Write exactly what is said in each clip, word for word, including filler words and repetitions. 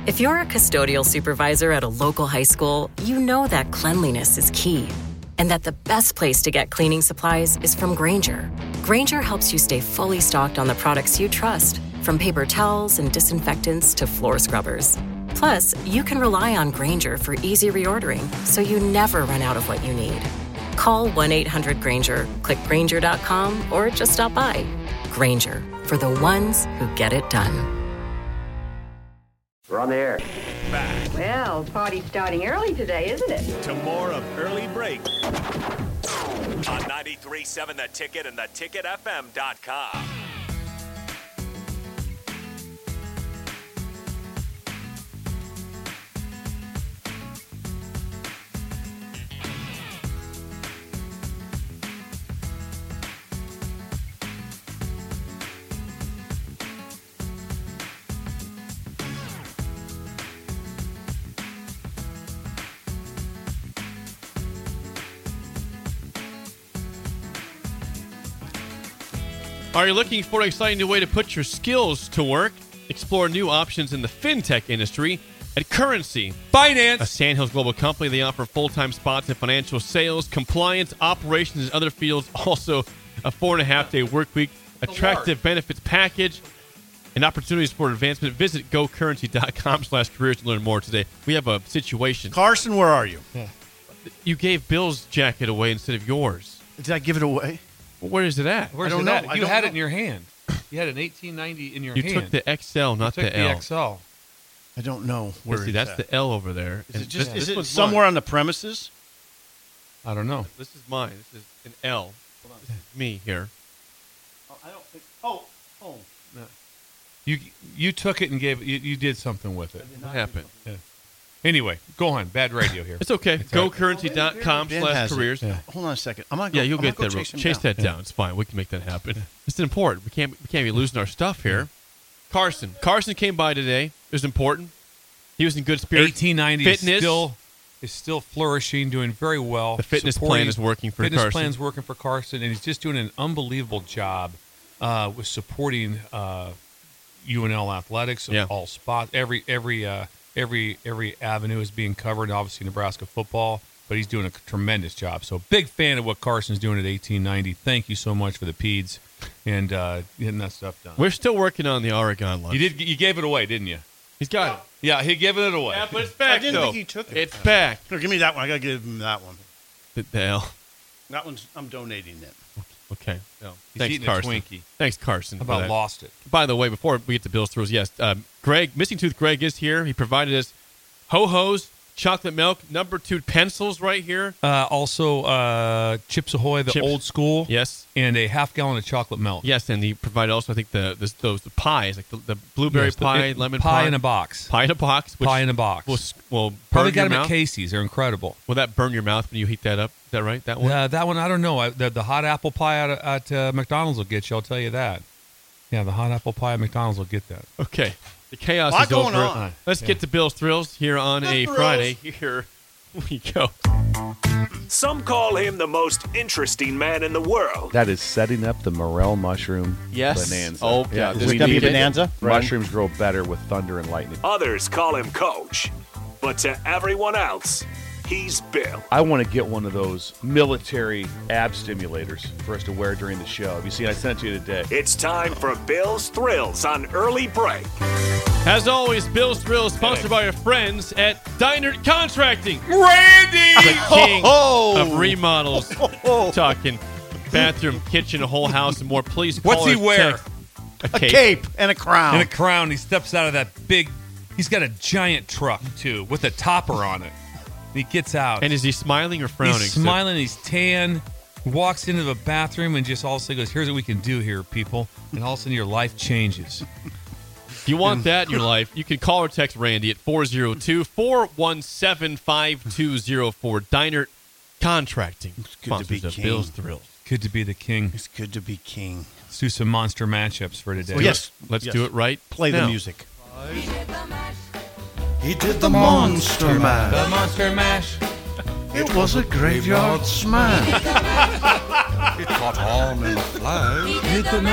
If you're a custodial supervisor at a local high school, you know that cleanliness is key, and that the best place to get cleaning supplies is from Grainger. Grainger helps you stay fully stocked on the products you trust, from paper towels and disinfectants to floor scrubbers. Plus, you can rely on Grainger for easy reordering, so you never run out of what you need. Call one eight hundred Grainger, click Grainger dot com, or just stop by. Grainger, for the ones who get it done. We're on the air. Back. Well, party's starting early today, isn't it? To more of Early Break on ninety-three point seven The Ticket and the ticket f m dot com. Are you looking for an exciting new way to put your skills to work? Explore new options in the fintech industry at Currency Finance, a Sandhills global company. They offer full-time spots in financial sales, compliance, operations, and other fields. Also, a four and a half day work week, attractive benefits package, and opportunities for advancement. Visit go currency dot com slash careers to learn more today. We have a situation. Carson, where are you? Yeah. You gave Bill's jacket away instead of yours. Did I give it away? Where is it at? Where's I don't it know. at? I You don't had know. it in your hand. You had an eighteen ninety in your You hand. took the X L, not you took the L. the X L. I don't know where See, it's that's at. the L over there. Is And it just this- is this it one's somewhere mine. on the premises? I don't know. This is mine. This is an L. This is me here. Oh, I don't think. Oh, oh. No. You you took it and gave it. You, you did something with it. What happened? Yeah. Anyway, go on. Bad radio here. It's okay. It's all go right. currency dot com Ben slash has it. careers. Yeah. Hold on a second. I'm gonna go, Yeah, you'll I'm get gonna that. go Chase, chase, him chase down. that down. It's fine. We can make that happen. It's important. We can't we can't be losing our stuff here. Carson. Carson came by today. It was important. He was in good spirits. eighteen ninety is Fitness. still is still flourishing, doing very well. The fitness supporting- plan is working for fitness Carson. plan's working for Carson, and he's just doing an unbelievable job uh, with supporting uh, U N L athletics. Yeah. All spots, every every uh, every every avenue is being covered. Obviously, Nebraska football, but he's doing a tremendous job. So, big fan of what Carson's doing at eighteen ninety. Thank you so much for the peds and uh, getting that stuff done. We're still working on the Oregon lunch. You did. You gave it away, didn't you? He's got it. Yeah, he gave it away. Yeah, but it's back I didn't though. think he took it. It's back. Here, give me that one. I gotta give him that one. The, the L. That one's. I'm donating it. Okay. No, he's Thanks, eating Carson. a Twinkie. Thanks, Carson. How for about that. lost it? By the way, before we get to Bill's throws, yes, um, Greg, Missing Tooth Greg is here. He provided us ho-hos, chocolate milk, number two pencils right here. Uh, also, uh, Chips Ahoy, the Chips. old school. Yes. And a half gallon of chocolate milk. Yes, and he provided also, I think, the the, those the pies, like the, the blueberry Yes, the- pie, it- lemon pie pie. in a box. Pie in a box. Which Pie in a box. Will, s- will burn Probably got your them mouth. at Casey's. They're incredible. Will that burn your mouth when you heat that up? Is that right? That one? Uh, that one, I don't know. I, the, the hot apple pie at, at uh, McDonald's will get you. I'll tell you that. Yeah, the hot apple pie at McDonald's will get that. Okay. The chaos Lot is going over. on. Let's Yeah. get to Bill's Thrills here on The a thrills. Friday. Here we go. Some call him the most interesting man in the world. That is setting up the morel mushroom Yes. bonanza. Oh, yeah. Is we it gonna be need it. bonanza? Mushrooms grow better with thunder and lightning. Others call him Coach. But to everyone else, he's Bill. I want to get one of those military ab stimulators for us to wear during the show. Have you seen? I sent it to you today. It's time for Bill's Thrills on Early Break. As always, Bill's Thrills, sponsored by our friends at Dynert Contracting. Randy! The king Oh, of remodels. Talking bathroom, kitchen, a whole house, and more. Please call What's he or wear? text- a A cape. cape and a crown. And a crown. He steps out of that big. He's got a giant truck, too, with a topper on it. He gets out. And is he smiling or frowning? He's smiling. He's tan. He walks into the bathroom and just all of a sudden goes, here's what we can do here, people. And all of a sudden your life changes. If you want that in your life, you can call or text Randy at four oh two, four one seven, five two oh four. Dynert Contracting. It's good to be Sponsors of king. Bill's Thrills. Good to be the king. It's good to be king. Let's do some monster matchups for today. Oh, yes. Let's Yes. do it right Play now. the music. He did the monster mash. The monster mash. It was a graveyard smash. It caught on in a flash. Did the mash.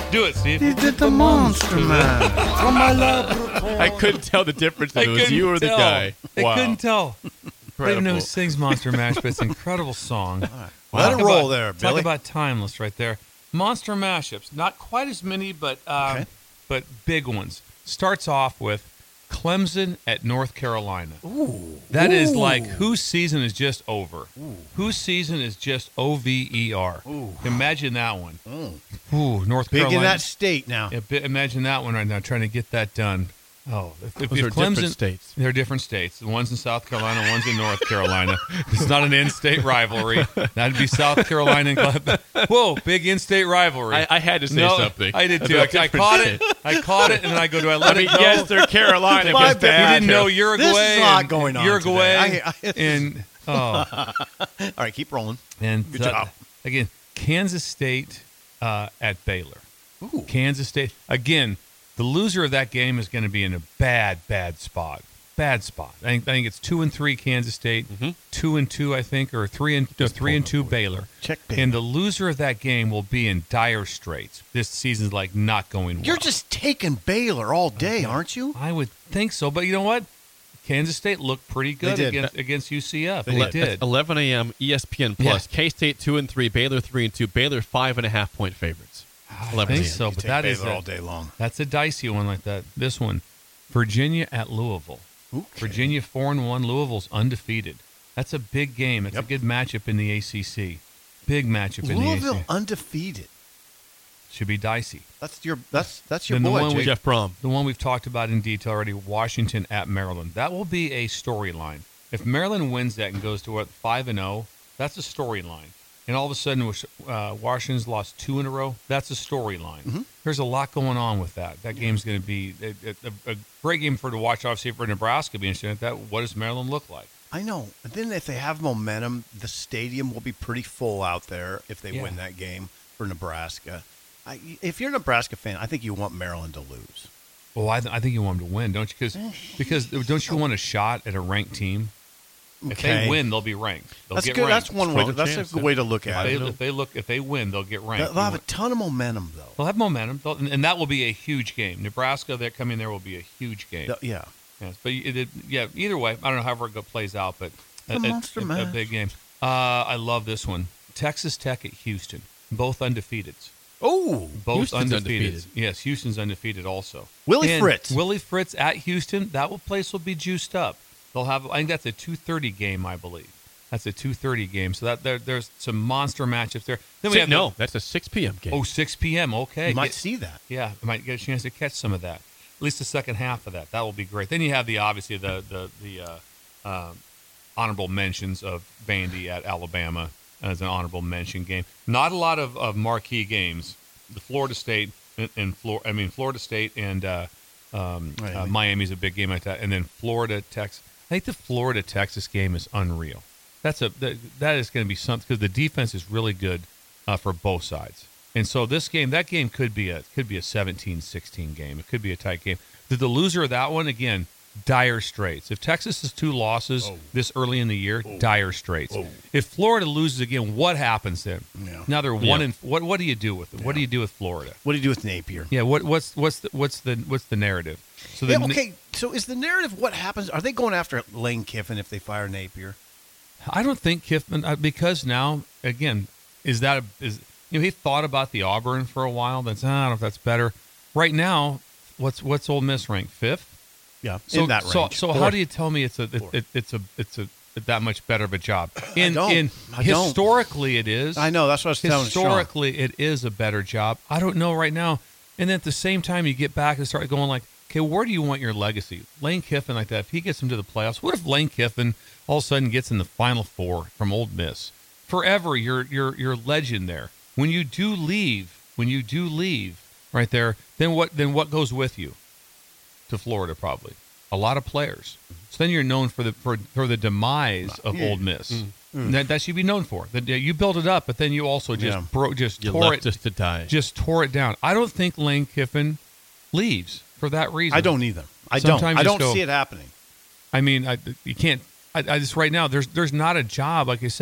Do it, Steve. He did the Monster Man. From my laboratory. I couldn't tell the difference if I it was couldn't you or the tell. guy. I Wow. couldn't tell. I don't even know who Incredible. sings Monster Mash, but it's an incredible song. Let Talk it roll about- there, Talk Billy. about timeless right there. Monster mashups. Not quite as many, but um, Okay. but big ones. Starts off with Clemson at North Carolina. Ooh. That is like whose season is just over. Ooh. Whose season is just O V E R. Ooh. Imagine that one. Mm. Ooh, North Big Carolina. in that state now. Yeah, bi- imagine that one right now, trying to get that done. Oh, if, if Those if are Clemson, different states. They're different states. The one's in South Carolina, one's in North Carolina. It's not an in-state rivalry. That'd be South Carolina and Clemson. Whoa, big in-state rivalry. I, I had to say no, something. I did too. I, I caught it. I caught it, and then I go, do I let I mean, it go? yes, they're Carolina. My but they're bad. You didn't know Uruguay. This is a lot and going on Uruguay today. I- I- and oh, All right, keep rolling. and Good that- job. again, Kansas State uh, at Baylor. Ooh. Kansas State. Again, the loser of that game is going to be in a bad, bad spot. Bad spot. I think, I think it's two and three Kansas State, Mm-hmm. two and two, I think, or three and no, three and two Baylor. Check Baylor. And the loser of that game will be in dire straits. This season's like not going well. You're just taking Baylor all day, aren't you? I would think so, but you know what? Kansas State looked pretty good They did. against against U C F. Ele- They that's did. eleven a.m. E S P N Plus. K-State two and three, Baylor three and two, Baylor five and a half point favorites. I eleven think a.m. so, You but take that is Baylor a- all day long. That's a dicey one like that. This one, Virginia at Louisville. Okay. Virginia four and one. Louisville's undefeated. That's a big game. It's Yep. a good matchup in the A C C. Big matchup in Louisville the A C C. undefeated. Should be dicey. That's your that's that's your Then the boy. one Jake. with- Jeff Brom. The one we've talked about in detail already, Washington at Maryland. That will be a storyline. If Maryland wins that and goes to what five and zero, that's a storyline. And all of a sudden, uh, Washington's lost two in a row. That's a storyline. Mm-hmm. There's a lot going on with that. That game's going to be a, a, a great game for to watch. Obviously, for Nebraska, be interesting. That what does Maryland look like? I know. And then if they have momentum, the stadium will be pretty full out there if they Yeah. win that game for Nebraska. I, if you're a Nebraska fan, I think you want Maryland to lose. Well, I, th- I think you want them to win, don't you? Because because don't you want a shot at a ranked team? If they Okay. win, they'll be ranked. They'll That's get good. ranked. That's one way. To, Strong that's chance, a good yeah. way to look If at they, it. if they look, if they win, they'll get ranked. They'll have You a ton of momentum, though. They'll have momentum, They'll, and, and that will be a huge game. Nebraska, they're coming there will be a huge game. They'll- yeah. Yes, but it, it, yeah, either way, I don't know however it go, plays out, but The a, a- monster a, a mash. big game. Uh, I love this one. Texas Tech at Houston, both undefeated. Oh, Both Houston's undefeated. undefeated. Yes, Houston's undefeated also. Willie And Fritz. Willie Fritz at Houston. That will place will be juiced up. They'll have. I think that's a two thirty game. I believe that's a two thirty game. So that there, there's some monster matchups there. Then we Si- have no, the- that's a six p.m. game. oh, six p.m. Okay, you might Get- see that. yeah, I might get a chance to catch some of that. At least the second half of that. That will be great. Then you have the obviously the the the uh, um, honorable mentions of Vandy at Alabama as an honorable mention game. Not a lot of, of marquee games. The Florida State and, and Flor- I mean Florida State and uh, um, Miami. uh, Miami's a big game like that, and then Florida Texas. I think the Florida Texas game is unreal. That's a that, that is going to be something because the defense is really good uh, for both sides. And so this game, that game could be a could be a seventeen sixteen game. It could be a tight game. The, the loser of that one, again, dire straits. If Texas has two losses Oh. this early in the year, dire straits. If Florida loses again, what happens then? Yeah. Now they're one Yeah. in. What what do you do with them? What do you do with Florida? What do you do with Napier? Yeah. What what's what's the what's the what's the narrative? So the Yeah, okay, so is the narrative what happens? Are they going after Lane Kiffin if they fire Napier? I don't think Kiffin uh, because now again is that a, is you know he thought about the Auburn for a while. That's I don't know if that's better. Right now, what's what's Ole Miss ranked fifth? Yeah, So in that range. so so how Fourth. do you tell me it's a it, it, it's a it's a that much better of a job? In don't. in I don't. historically it is. I know, that's what I was telling Sean. Historically it is a better job. I don't know right now. And then at the same time you get back and start going like, okay, where do you want your legacy? Lane Kiffin like that. If he gets him to the playoffs, what if Lane Kiffin all of a sudden gets in the Final Four from Ole Miss? Forever, you're you're you're legend there. When you do leave, when you do leave, right there, then what? Then what goes with you to Florida? Probably a lot of players. So then you're known for the for, for the demise of Ole Miss. That, that should be known for. That you built it up, but then you also just Yeah. broke, just You tore left it, just to die. just tore it down. I don't think Lane Kiffin leaves for that reason. I don't either. I Sometimes don't. I you don't just go- see it happening. I mean, I, you can't. I, I just right now there's there's not a job like I said.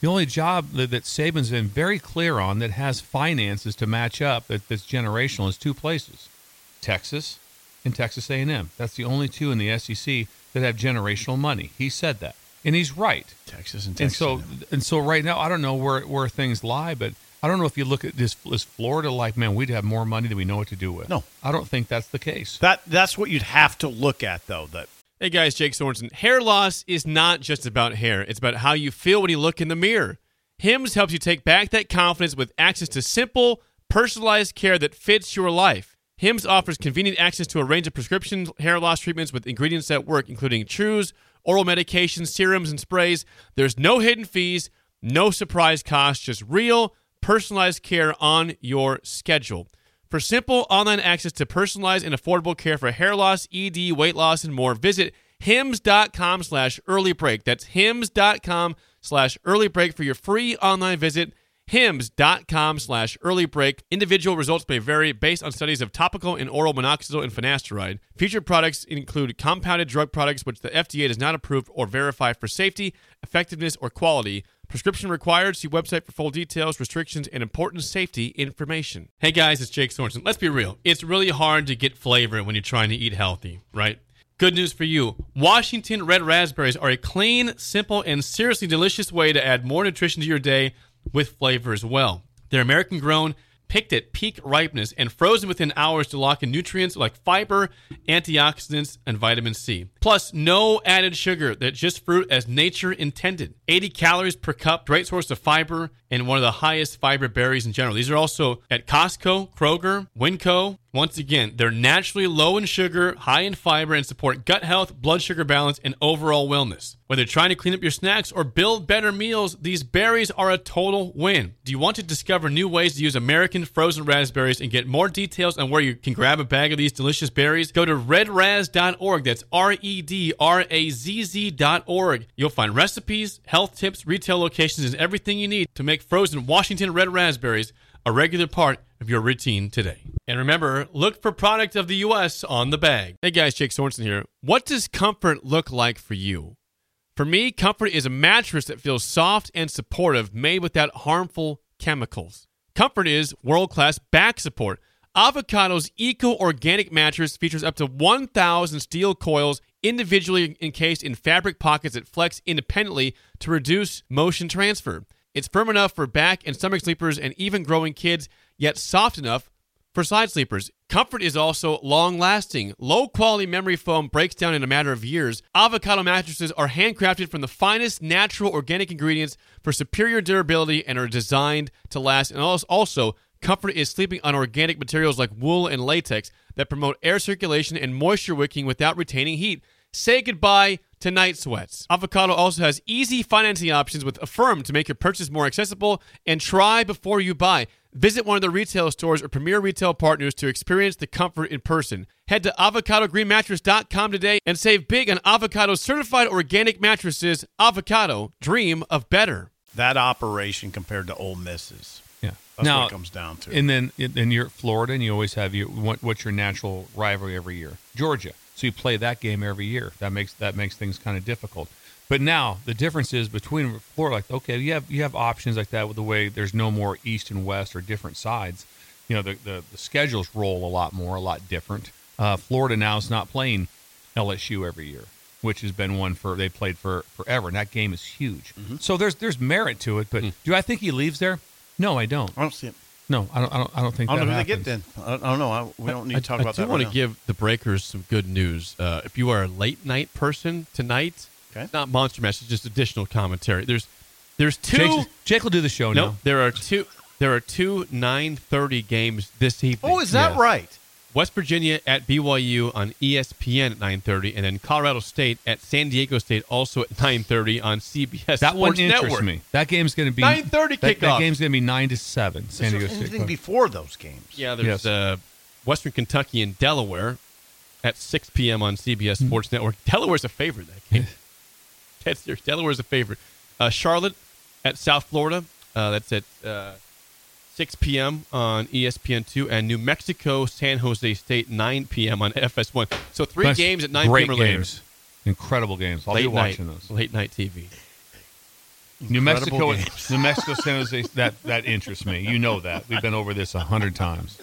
The only job that, that Saban's been very clear on that has finances to match up that, that's generational is two places, Texas and Texas A and M. That's the only two in the S E C that have generational money. He said that, and he's right. Texas and And Texas. so, and so right now, I don't know where where things lie, but I don't know if you look at this, is Florida like, man, we'd have more money than we know what to do with. No. I don't think that's the case. That that's what you'd have to look at, though. That Hey guys, Jake Sorensen. Hair loss is not just about hair. It's about how you feel when you look in the mirror. Hims helps you take back that confidence with access to simple, personalized care that fits your life. Hims offers convenient access to a range of prescription hair loss treatments with ingredients that work, including chews, oral medications, serums, and sprays. There's no hidden fees, no surprise costs, just real, personalized care on your schedule. For simple online access to personalized and affordable care for hair loss, E D, weight loss, and more, visit hims.com slash early break. That's hims.com slash early break for your free online visit. hims.com slash early break. Individual results may vary based on studies of topical and oral minoxidil and finasteride. Featured products include compounded drug products which the F D A does not approve or verify for safety, effectiveness, or quality. Prescription required. See website for full details, restrictions, and important safety information. Hey guys, it's Jake Sorensen. Let's be real. It's really hard to get flavor when you're trying to eat healthy, right? Good news for you. Washington Red Raspberries are a clean, simple, and seriously delicious way to add more nutrition to your day with flavor as well. They're American grown, picked at peak ripeness, and frozen within hours to lock in nutrients like fiber, antioxidants, and vitamin C. Plus, no added sugar. They're just fruit as nature intended. eighty calories per cup, great source of fiber, and one of the highest fiber berries in general. These are also at Costco, Kroger, Winco. Once again, they're naturally low in sugar, high in fiber, and support gut health, blood sugar balance, and overall wellness. Whether trying to clean up your snacks or build better meals, these berries are a total win. Do you want to discover new ways to use American frozen raspberries and get more details on where you can grab a bag of these delicious berries? Go to red raz dot org. That's R E D R A Z Z dot org. You'll find recipes, health tips, retail locations, and everything you need to make frozen Washington Red Raspberries a regular part of your routine today. And remember, look for product of the U S on the bag. Hey guys, Jake Sorensen here. What does comfort look like for you? For me, comfort is a mattress that feels soft and supportive, made without harmful chemicals. Comfort is world-class back support. Avocado's eco-organic mattress features up to one thousand steel coils individually encased in fabric pockets that flex independently to reduce motion transfer. It's firm enough for back and stomach sleepers and even growing kids, yet soft enough for side sleepers. Comfort is also long-lasting. Low-quality memory foam breaks down in a matter of years. Avocado mattresses are handcrafted from the finest natural organic ingredients for superior durability and are designed to last. And also, Comfort is sleeping on organic materials like wool and latex that promote air circulation and moisture wicking without retaining heat. Say goodbye to night sweats. Avocado also has easy financing options with Affirm to make your purchase more accessible, and try before you buy. Visit one of the retail stores or premier retail partners to experience the comfort in person. Head to avocado green mattress dot com today and save big on Avocado certified organic mattresses. Avocado, dream of better. that operation compared to Ole Miss's. Yeah. That's now, what it comes down to. And then and you're at Florida, and you always have your what, what's your natural rivalry every year? Georgia. So you play that game every year. That makes that makes things kind of difficult. But now the difference is between Florida, like okay, you have you have options like that with the way there's no more East and West or different sides. You know, the the, the schedules roll a lot more, a lot different. Uh, Florida now is not playing L S U every year, which has been one for they played for forever, and that game is huge. Mm-hmm. So there's there's merit to it. But mm. do I think he leaves there? No, I don't. I don't see it. No, I don't. I don't, I don't think. I don't that know who happens. they get then. I don't, I don't know. I, we don't need to talk I, about that. I do want right to now. give the Breakers some good news. Uh, if you are a late night person tonight, okay. not Monster Mash, it's just additional commentary. There's there's two. Jake, Jake will do the show no, now. there are two. There are two nine thirty games this evening. Oh, is that Yes. right? West Virginia at B Y U on E S P N at nine thirty, and then Colorado State at San Diego State also at nine thirty on C B S That one Sports interests Network. me. That game's going to be nine thirty that, kickoff. that game's going to be nine to seven. San Is Diego there State. anything before those games? Yeah, there's Yes. uh, Western Kentucky and Delaware at six p.m. on C B S Sports mm. Network. Delaware's a favorite that game. That's serious. Delaware's a favorite. Uh, Charlotte at South Florida. Uh, that's at uh, six p.m. on E S P N two, and New Mexico, San Jose State, nine p.m. on F S one. So three That's games at nine great p.m. or later. games. Incredible games. I'll late be watching night, those. Late night T V. New Incredible Mexico, games. New Mexico, San Jose. That that interests me. You know that we've been over this a hundred times.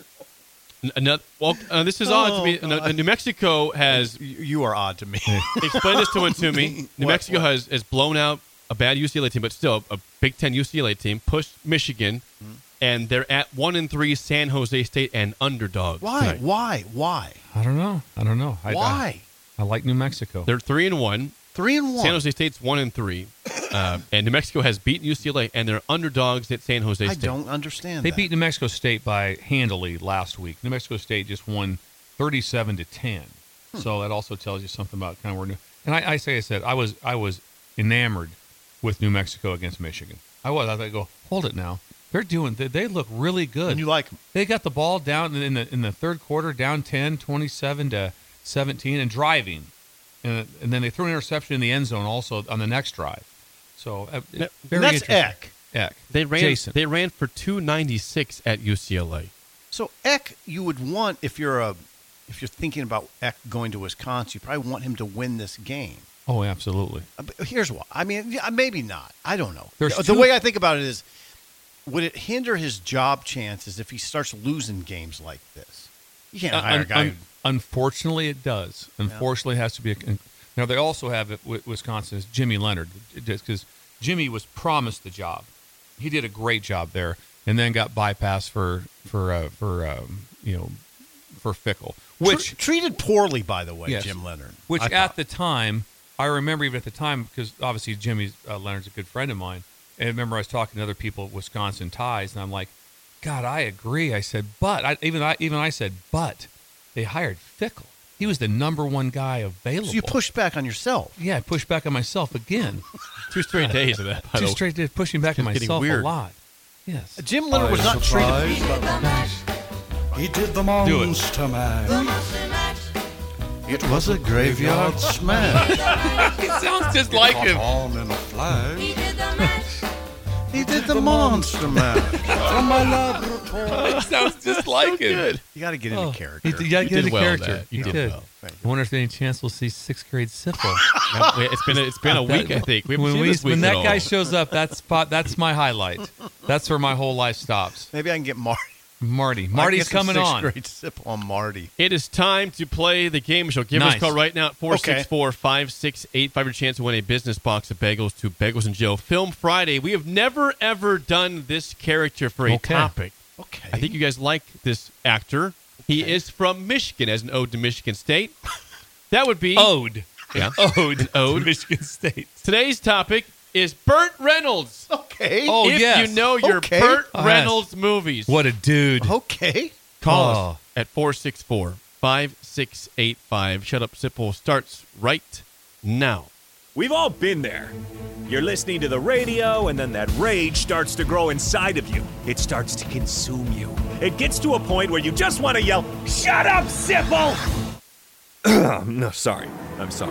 N- Another, well, uh, this is odd to me. Oh, No, God. New Mexico has You, you are odd to me. explain this to one to me. New What- Mexico what? has, has blown out a bad U C L A team, but still a Big Ten U C L A team, pushed Michigan, Hmm. and they're at one and three San Jose State and underdog. Why? tonight. Why? Why? I don't know. I don't know. I, Why? I, I like New Mexico. They're three and one. Three and one. San Jose State's one and three, uh, and New Mexico has beaten U C L A, and they're underdogs at San Jose I State. don't understand. They that. beat New Mexico State by handily last week. New Mexico State just won thirty-seven to ten. Hmm. So that also tells you something about kind of where. New, and I, I say I said I was I was enamored with New Mexico against Michigan. I was. I thought, go hold it now. They're doing. They, they look really good. And you like them. They got the ball down in the in the third quarter, down ten, twenty-seven to seventeen, and driving, and and then they threw an interception in the end zone also on the next drive. So uh, Now, very that's interesting. Eck. Eck. They ran. Jason. They ran for two ninety six at U C L A. So Eck, you would want if you're a if you're thinking about Eck going to Wisconsin, you probably want him to win this game. Oh, absolutely. Uh, but Here's why. I mean, yeah, maybe not. I don't know. There's the two- way I think about it is, would it hinder his job chances if he starts losing games like this? You can't Uh, hire a un- guy. un- unfortunately, it does. Unfortunately, it has to be. A, now they also have it with Wisconsin is Jimmy Leonard, because Jimmy was promised the job. He did a great job there, and then got bypassed for for uh, for um, you know for Fickle, which Tr- treated poorly, by the way, Yes. Jim Leonard. Which I at thought. the time, I remember even at the time, because obviously Jimmy uh, Leonard's a good friend of mine. And I remember I was talking to other people at Wisconsin ties, and I'm like, God, I agree. I said, but I, even I even I said, but they hired Fickle. He was the number one guy available. So you pushed back on yourself. Yeah, I pushed back on myself again. Two straight days of that. by the Two way. straight days pushing back on It's getting myself weird. a lot. Yes. Jim Leonard was not treated. He did the Do it. monster mash. It was a graveyard smash. It sounds just like Caught him. on in a flash. He did the monster mash from my laboratory. It sounds just like him. You got to get into Oh, character. He, you gotta You get did into well, character. Dad. You He did did. well. Thank I wonder if there's any chance we'll see sixth grade Sipple. Uh, It's been a, it's been a week, I think. We haven't when seen we, this week when at that all. guy shows up, that's spot. That's my highlight. That's where my whole life stops. Maybe I can get Marty. Marty. I Marty's get some coming sixth on. Grade sip on Marty. It is time to play the game show. Give us a Nice. call right now at four six four, five six eight five. Your chance to win a business box of bagels to Bagels and Joe. Film Friday. We have never, ever done this character for a Okay. topic. Okay. I think you guys like this actor. He is from Michigan, as an ode to Michigan State. That would be Ode. Yeah. Ode. An ode. To Michigan State. Today's topic is Burt Reynolds. Okay. Oh, if yes. you know your Okay. Burt Oh, yes. Reynolds movies. What a dude. Okay. Call Oh. us at four six four, five six eight five. Shut Up Sipple starts right now. We've all been there. You're listening to the radio, and then that rage starts to grow inside of you. It starts to consume you. It gets to a point where you just want to yell, "Shut up, Sipple!" No, sorry. I'm sorry.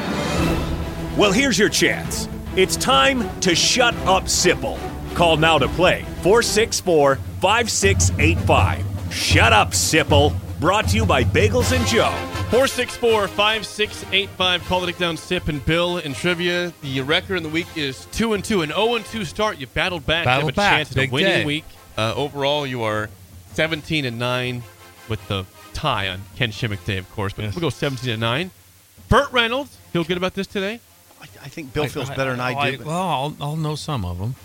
Well, here's your chance. It's time to shut up, Sipple. Call now to play four six four, five six eight five. Shut up, Sipple. Brought to you by Bagels and Joe. four six four, five six eight five. Call it down, Sip and Bill in trivia. The record in the week is two and two. An oh and two start. You battled back. Battled you have a back. chance at a Big winning day. week. Uh, overall, you are seventeen and nine with the tie on Ken Shimmick Day, of course. But Yes. we'll go seventeen and nine. Burt Reynolds. Feel good about this today? I, I think Bill feels better than I, do. but- Well, I'll, I'll know some of them.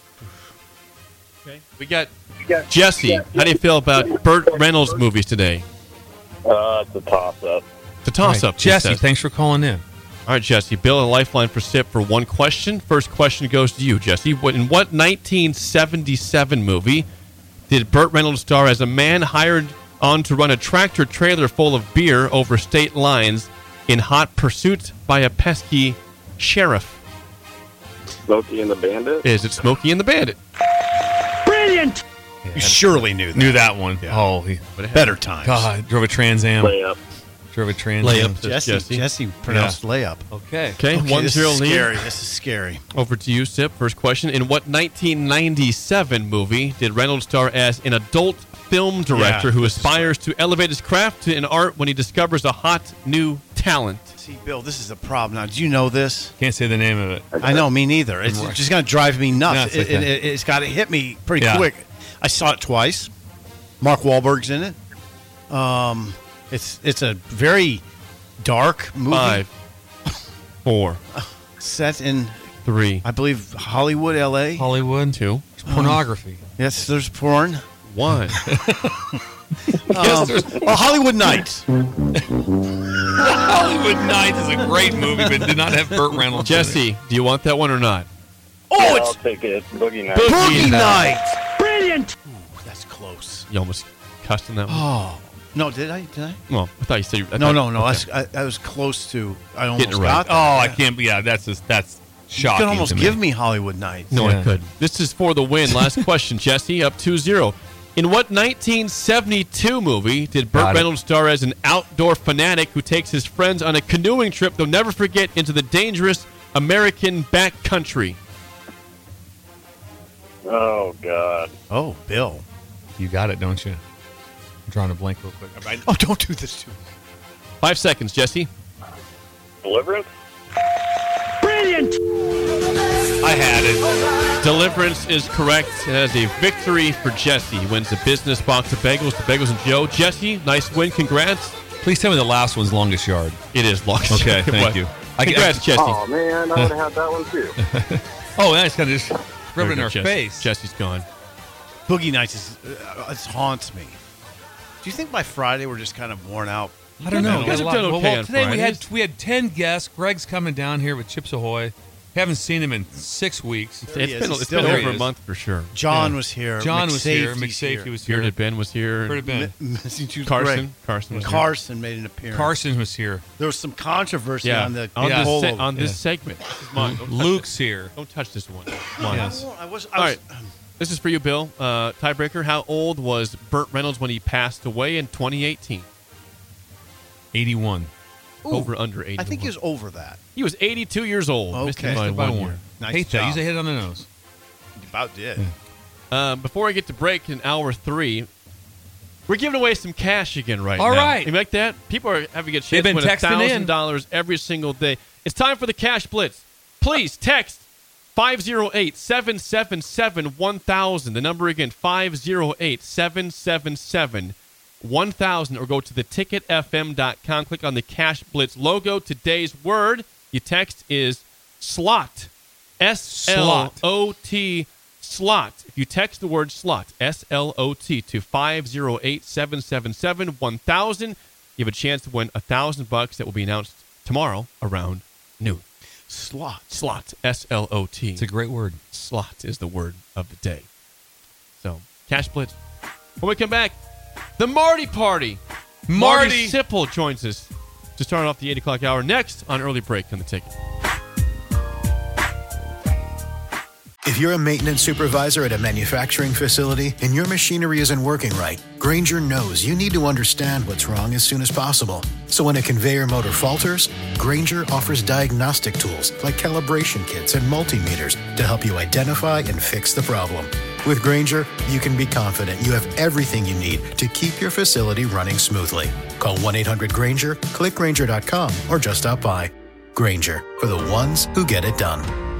Okay. We got Jesse. How do you feel about Burt Reynolds movies today? Uh, it's a toss-up. It's a toss-up. All right, Jesse, he says. thanks for calling in. All right, Jesse. Bill, a lifeline for Sip for one question. First question goes to you, Jesse. What- In what nineteen seventy-seven movie did Burt Reynolds star as a man hired on to run a tractor trailer full of beer over state lines in hot pursuit by a pesky sheriff? Smokey and the Bandit? Is it Smokey and the Bandit? Brilliant! You surely knew that. Knew that one. Oh, he, Better times. God, drove a Trans Am. Layup. Drove a Trans Layup. Am. Jesse, Jesse. Jesse, pronounced layup. Okay. Okay, Okay, one this zero is lead. scary. This is scary. Over to you, Sip. First question. In what nineteen ninety-seven movie did Reynolds star as an adult film director Yeah, who this is aspires to elevate his craft to an art when he discovers a hot new talent. See, Bill, this is a problem. Now, do you know this? Can't say the name of it. I know, me neither. It's Right. just going to drive me nuts. Nuts, It, okay. it, it's got to hit me pretty Yeah. quick. I saw it twice. Mark Wahlberg's in it. Um, it's it's a very dark movie. Five, four, set in, three, I believe, Hollywood, L A. Hollywood. two, It's pornography. Yes, there's porn. one. Um, well, Hollywood Nights. Hollywood Nights is a great movie, but did not have Burt Reynolds. in it. Jesse, do you want that one or not? Oh, I'll it's take it. Boogie Nights. Boogie Nights. Brilliant! That's close. You almost cussed in that one. Oh no, did I? Did I? Well, I thought you said. I No, thought- no, no. okay. I, I, I was close to. I almost Getting it right. got that. Oh, I Yeah. can't. Yeah, that's just, that's You shocking. could almost to me. give me Hollywood Nights. No, Yeah. I could. This is for the win. Last question, Jesse. Up two zero. In what nineteen seventy-two movie did Burt Got it. Reynolds star as an outdoor fanatic who takes his friends on a canoeing trip they'll never forget into the dangerous American backcountry? Oh, God. Oh, Bill. You got it, don't you? I'm drawing a blank real quick. I- Oh, don't do this to me. Five seconds, Jesse. Deliverance? Brilliant! I had it. Deliverance is correct. It has a victory for Jesse. He wins a business box of bagels to Bagels and Joe. Jesse, nice win. Congrats. Please tell me the last one's longest yard. It is long. Okay, It thank was. you. I- Congrats, I- Jesse. Oh, man. I would have had that one, too. Oh, that's kind of just rub Very it in good, our Jesse. face. Jesse's gone. Boogie Nights is uh, it haunts me. Do you think by Friday we're just kind of worn out? I don't know. You guys Got a have lot- done well, okay well, on today we had Fridays. we had ten guests. Greg's coming down here with Chips Ahoy. Haven't seen him in six weeks. It's he is. been, He's it's still been here. over He a is. month for sure. John Yeah. was here. John was here. McSafety's McSafety was here. Bearded Ben was here. Bearded Ben. M- Missing Tooth Carson. Greg. Carson was here. Carson made an appearance. Carson was here. There was some controversy Yeah, on the on, the this, whole se- of- on this Yeah. segment. This is mine. Don't touch Luke's this. here. Don't touch this one. Mine. Yes. I was, I All was, right. This is for you, Bill. Uh, tiebreaker. How old was Burt Reynolds when he passed away in twenty eighteen? eighty-one. Ooh, Over under eighty. I think he was over that. He was eighty-two years old. Missed Okay. it by Missed it by one one. year. Nice Hate that. job. He's a hit on the nose. You about did. Uh, before I get to break in hour three, we're giving away some cash again right All now. right. You like that? People are having a chance They've to been win one texting in. thousand dollars every single day. It's time for the Cash Blitz. Please text five oh eight, seven seven seven, one thousand. The number again, five oh eight, seven seven seven, one thousand. Or go to the ticket f m dot com. Click on the Cash Blitz logo. Today's word you text is slot. S L O T. Slot. If you text the word slot, S L O T, to five oh eight, seven seven seven, one thousand, you have a chance to win one thousand bucks that will be announced tomorrow around noon. Slot. Slot. S L O T. It's a great word. Slot is the word of the day. So, Cash Blitz. When we come back, the Marty Party. Marty. Sipple joins us to start off the eight o'clock hour next on Early Break on the Ticket. If you're a maintenance supervisor at a manufacturing facility and your machinery isn't working right, Grainger knows you need to understand what's wrong as soon as possible. So when a conveyor motor falters, Grainger offers diagnostic tools like calibration kits and multimeters to help you identify and fix the problem. With Grainger, you can be confident you have everything you need to keep your facility running smoothly. Call one eight hundred Grainger, click Grainger dot com, or just stop by. Grainger, for the ones who get it done.